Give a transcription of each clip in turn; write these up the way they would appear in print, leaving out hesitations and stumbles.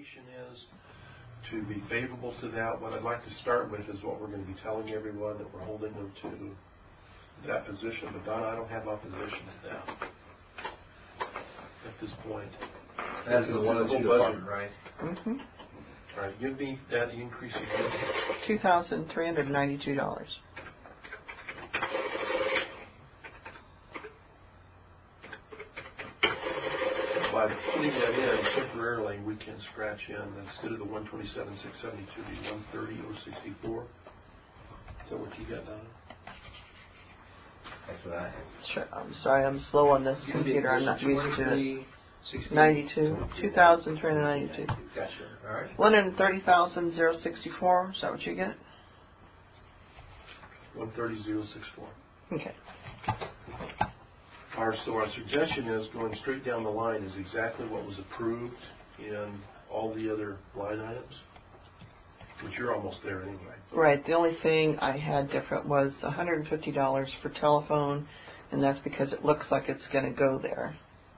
recommendation is to be favorable to that. What I'd like to start with is what we're going to be telling everyone, that we're holding them to that position. But Donna, I don't have opposition to that at this point. That's the one that's budget, right? Mm-hmm. All right, give me that increase again. $2,392. By putting that in temporarily, we can scratch in instead of the 127,672, the 130,064. Is that what you got, Donna? That's what I have. Sure. I'm sorry, I'm slow on this computer. I'm not used to it. 92. 2,392. Gotcha. All right. 130,064. Is that what you get? 130,064. Okay. So our suggestion is going straight down the line is exactly what was approved in all the other line items, which you're almost there anyway. Right. The only thing I had different was $150 for telephone, and that's because it looks like it's going to go there,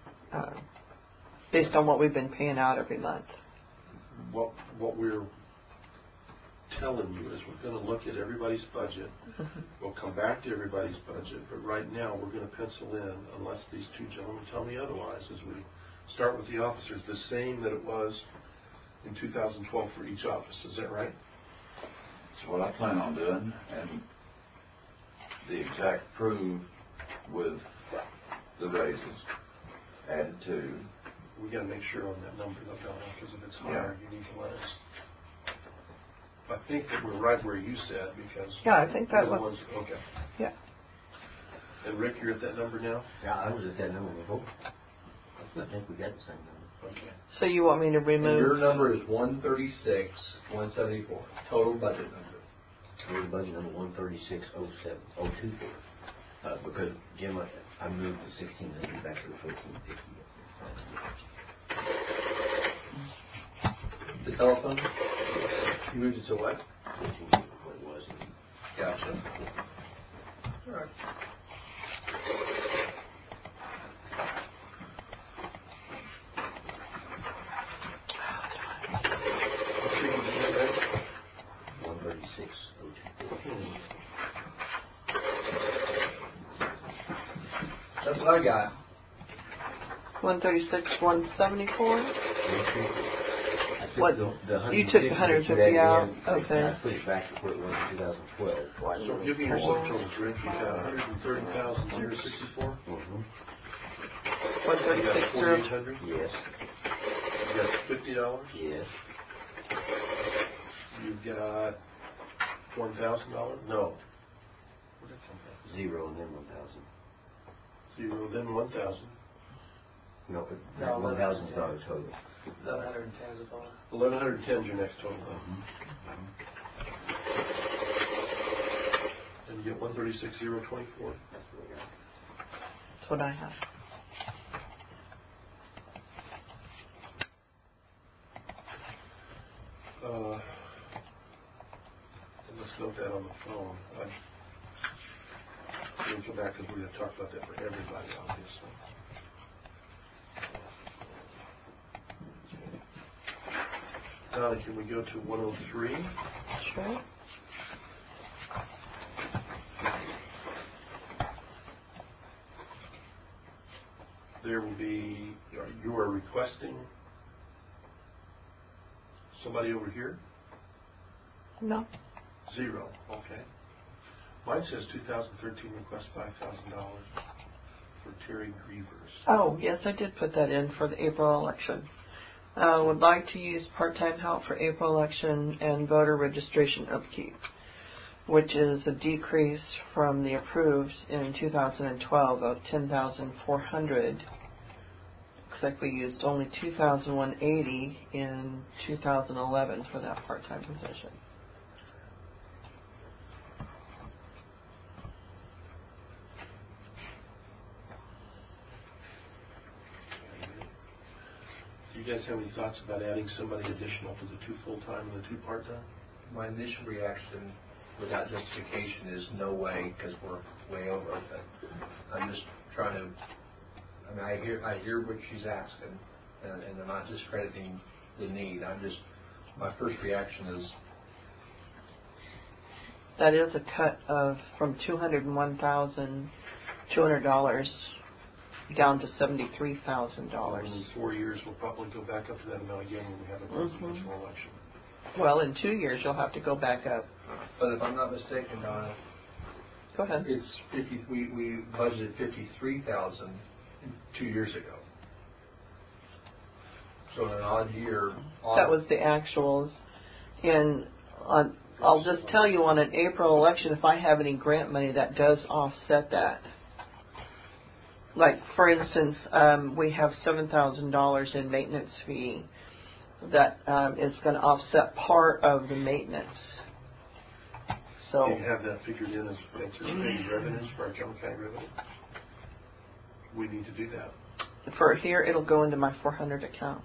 based on what we've been paying out every month. What we're telling you is we're going to look at everybody's budget. Mm-hmm. We'll come back to everybody's budget, but right now we're going to pencil in, unless these two gentlemen tell me otherwise, as we start with the officers, the same that it was in 2012 for each office. Is that right? That's what I plan on doing, and the exact proof with the raises added to. We got to make sure on that number, though, Donna, because if it's higher, you need to let us. I think that we're right where you said, because yeah, I think that was okay. Yeah. And Rick, you're at that number now? Yeah, I was at that number before. I think we got the same number. Okay. So you want me to remove? And your number is 136,174. Total budget number. Total budget number 136,024. Because Jim, I moved the 1,600 back to the 1,450. The telephone? You moved it to what? 1,450 what it was. Gotcha. All right. That's what I got. 136,174. What? You took the 150 out. Okay. I put it back to where it was in 2012. So give me your subtotals, Rick. You got 130,064. Mm-hmm. 136,000. Yes. You got $50. Yes. You've got $1,000. No. Where did it come from? 0 and then 1,000. 0, then 1,000. No, that 1,000 is not a total. 1,110 is a total. 1,110 is your next total. Mm-hmm. And you get 136,024. That's what I got. That's what I have. And let's note that on the phone. We'll come back because we're going to talk about that for everybody, obviously. Donna, can we go to 103? Sure. There will be, you are requesting somebody over here? No. 0, okay. Mine says 2013 request $5,000 for Terry Grievers. Oh, yes, I did put that in for the April election. Would like to use part-time help for April election and voter registration upkeep, which is a decrease from the approved in 2012 of $10,400. Looks like we used only $2,180 in 2011 for that part-time position. Do you guys have any thoughts about adding somebody additional to the 2 full-time and the 2 part-time? My initial reaction, without justification, is no way, because we're way over. But I'm just trying to. I mean, I hear what she's asking, and I'm not discrediting the need. My first reaction is, That is a cut from $201,200 down to $73,000. In 4 years, we'll probably go back up to that amount again when we have a presidential election. Well, in 2 years you'll have to go back up. but if I'm not mistaken, Donna, Go ahead. it's 50. We budgeted 53,000 2 years ago. So in an odd year, That was the actuals. I'll just tell you, on an April election, if I have any grant money, that does offset that. Like, for instance, we have $7,000 in maintenance fee that is going to offset part of the maintenance. So Do you have that figured in as anticipated revenues for our Jones County revenue? We need to do that. for here, it'll go into my 400 account.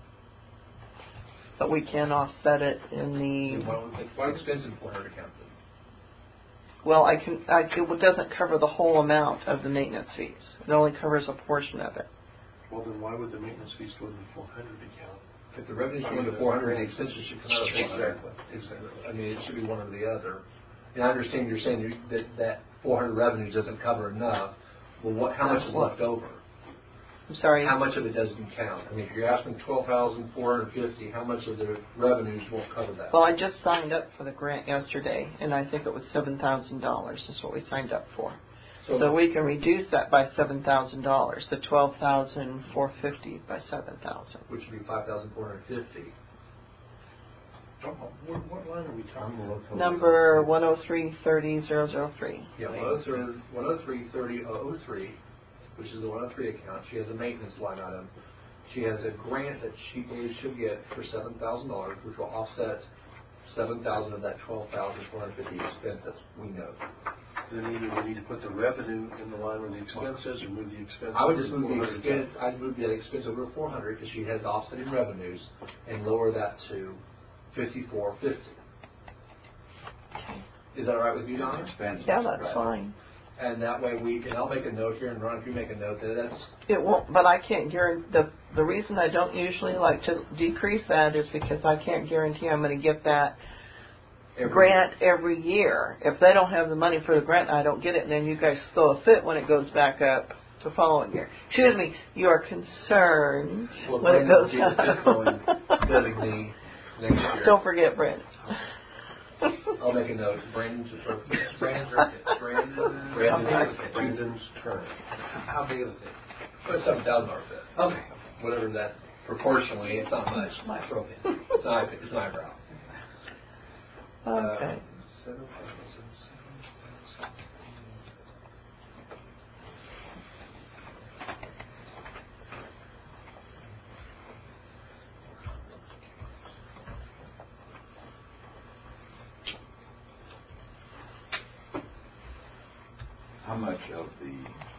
But we can offset it in the. Why expensive 400 account? Well, it doesn't cover the whole amount of the maintenance fees. It only covers a portion of it. Well, then why would the maintenance fees go to the 400 account? If the revenues go into 400, the expenses should come out of 400. Exactly. I mean, it should be one or the other. And I understand you're saying that 400 revenue doesn't cover enough. Well, how much is left over? I'm sorry. How much of it doesn't count? I mean, if you're asking 12,450, how much of the revenues won't cover that? Well, I just signed up for the grant yesterday, and I think it was $7,000 is what we signed up for. So we can reduce that by $7,000, the $12,450 by $7,000. Which would be 5,450. What line are we talking about? Number 103-30-003. Yeah, 103-30-003, which is the 103 account. She has a maintenance line item. She has a grant that she believes she'll get for $7,000, which will offset $7,000 of that $12,450 expense that we know. Then either we need to put the revenue in the line where the expense is, or move the expense. I would just move the 400 expense. I'd move that expense over to 400 because she has offsetting revenues, and lower that to 5450. Is that all right with you, Donna? Yeah, that's fine. And that way and I'll make a note here, and Ron, if you make a note that's. It won't, but I can't guarantee. The reason I don't usually like to decrease that is because I can't guarantee I'm going to get that grant every year. If they don't have the money for the grant, I don't get it, and then you guys throw a fit when it goes back up the following year. Excuse me, you are concerned when it goes up. Designee next year. Don't forget Brandon. I'll make a note. Brandon's Brandon's turn. How big of a fit? Well, $7,000 fit. Okay. Whatever that proportionally, it's not much. My throw fit. It's an eyebrow. Okay. How much of the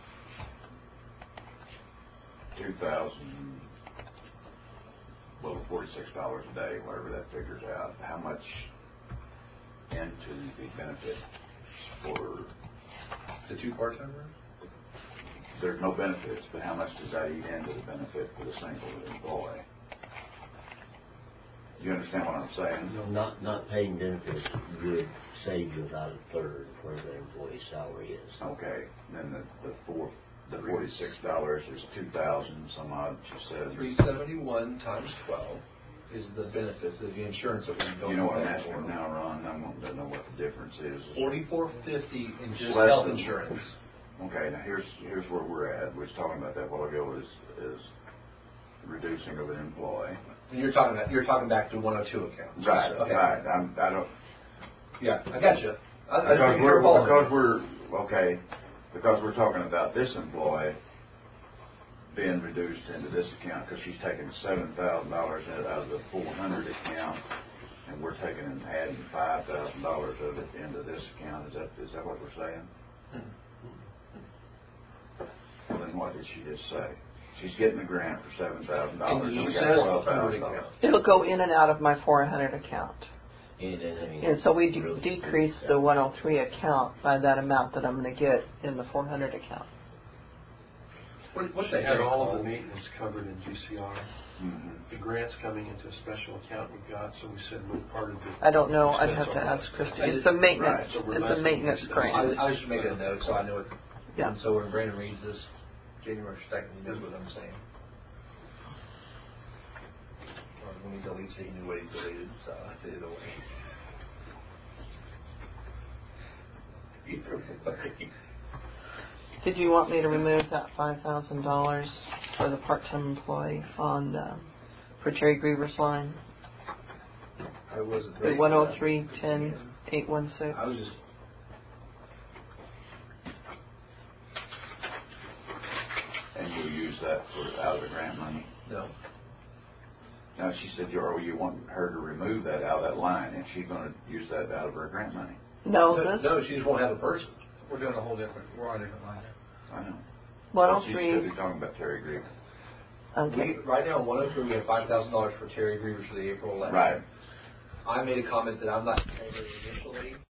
2,000, well, $46 a day, whatever that figures out, how much into the benefit for The two part-timers? there's no benefits, but how much does that eat into the benefit for the single employee? Do you understand what I'm saying? Not paying benefits would save you about a third of where the employee's salary is. Okay, then the $46 is 2,000 some odd, you said. 371 times 12 is the benefits of the insurance that we don't. You know what I'm asking now, Ron? I want to know what the difference is. $4,450 in just Less health than- insurance. Okay, now here's where we're at. We was talking about that a while ago. Is reducing of an employee. And you're talking back to 102 account. Right. Okay. Right. I don't. Yeah, I got you. Because we're talking about this employee being reduced into this account because she's taking $7,000 out of the 400 account, and we're taking and adding $5,000 of it into this account. Is that what we're saying? Well, then what did she just say? She's getting the grant for $7,000. She got $12,000. It'll go in and out of my 400 account. And so we decrease the 103 account by that amount that I'm going to get in the 400 account. What's They that? had all of the maintenance covered in GCR. The grant's coming into a special account we've got, so we said move part of the. I don't know. I'd expense have to on ask that. Christie. It's a maintenance. Right, so we're It's less a than maintenance $50,000. grant. I was just making a note so I know it. Yeah. And so when Brandon reads this January 2nd, he knows what I'm saying. Or when he deletes it, he knew what he deleted, so I did it away. Either way. Did you want me to remove that $5,000 for the part-time employee on for Terry Griever's line? I wasn't The ready for that. 103-10-816. I was just. And you'll use that for, out of the grant money? No. Now, she said, you want her to remove that out of that line, and she's gonna use that out of her grant money. No, No, this no, she just won't have a person. We're doing a whole different, we're on a different line. I know. She's 103. still talking about Terry Griever. Okay. Right now, 103, we have $5,000 for Terry Griever for the April election. Right. I made a comment that I'm not in favor initially